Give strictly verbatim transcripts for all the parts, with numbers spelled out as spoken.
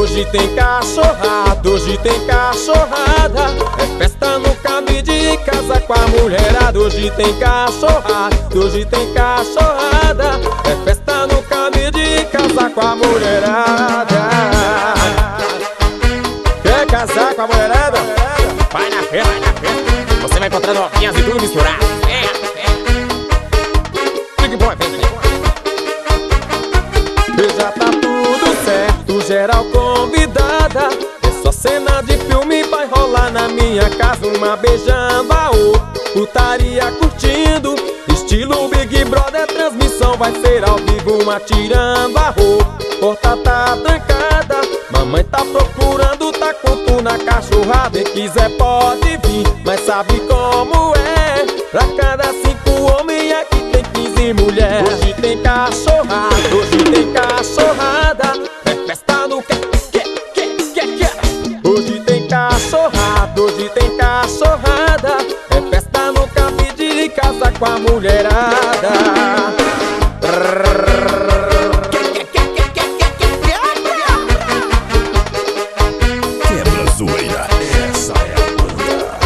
Hoje tem cachorrada, hoje tem cachorrada. É festa no cabide e casa com a mulherada. Hoje tem cachorrada, hoje tem cachorrada. É festa no cabide e casa com a mulherada. Quer casar com a mulherada? Vai na festa, vai na festa. Você vai encontrar novinhas e tudo misturado. É, é. Fique bom, vem, vem. E já tá tudo certo, geral convidada. É só cena de filme, vai rolar na minha casa. Uma beijando a outra, putaria curtindo. Estilo Big Brother, transmissão vai ser ao vivo. Uma tirando a roupa, porta tá trancada. Mamãe tá procurando, tá com tu na cachorrada. Quem quiser pode vir, mas sabe como é. Pra cada cinco homens aqui tem quinze mulheres. Hoje tem cachorrada, hoje tem cachorrada. É festa no que, que, que, que, que. Hoje tem cachorrada, hoje tem cachorrada. É festa no cabide e casa com a mulherada. Quebra zoeira, essa é a banda.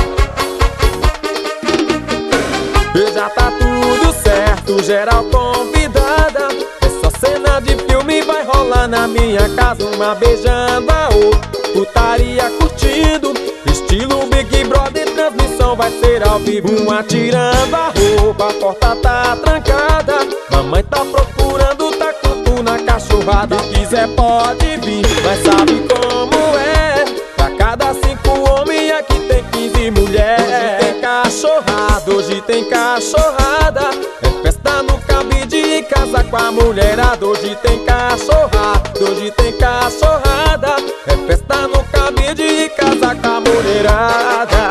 E já tá tudo certo, geral convidada. É só cena de filme, vai rolar na minha casa. Uma beijando a outra, putaria curtindo. Estilo Big Brother, transmissão vai ser ao vivo. Uma tirando a roupa, a porta tá trancada. Mamãe tá procurando, tá com tu na cachorrada. Se quiser pode vir, mas sabe como é. Pra cada cinco homens aqui tem quinze mulheres. Hoje tem cachorrada, hoje tem cachorrada. É festa no cabide e casa com a mulherada. Hoje tem cachorrada, hoje tem cachorrada. É festa no cabide e casa com a mulherada.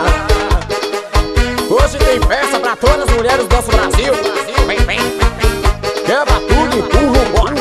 Hoje tem festa pra todas as mulheres do nosso Brasil. Vem, vem, vem. Quebra tudo, empurra, bora.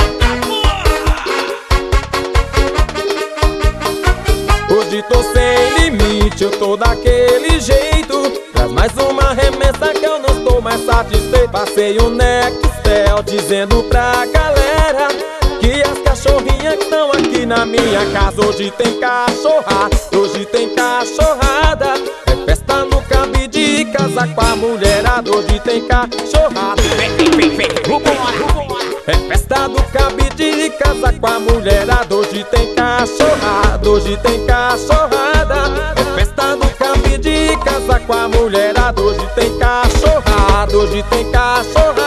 Hoje tô sem limite, eu tô daquele jeito. Traz mais uma remessa que eu não estou mais satisfeito. Passei o Nextel dizendo pra galera que as cachorrinhas que estão aqui na minha casa. Hoje tem cachorrada, hoje tem cachorrada. É festa no cabide e casa com a mulherada. Hoje tem cachorrada. Vem, vem, vem, vem. Vambora. É festa do cabide e casa com a mulherada. Hoje tem cachorrada, hoje tem cachorrada. É festa do cabide e casa com a mulherada. Hoje tem cachorrada, hoje tem cachorrada.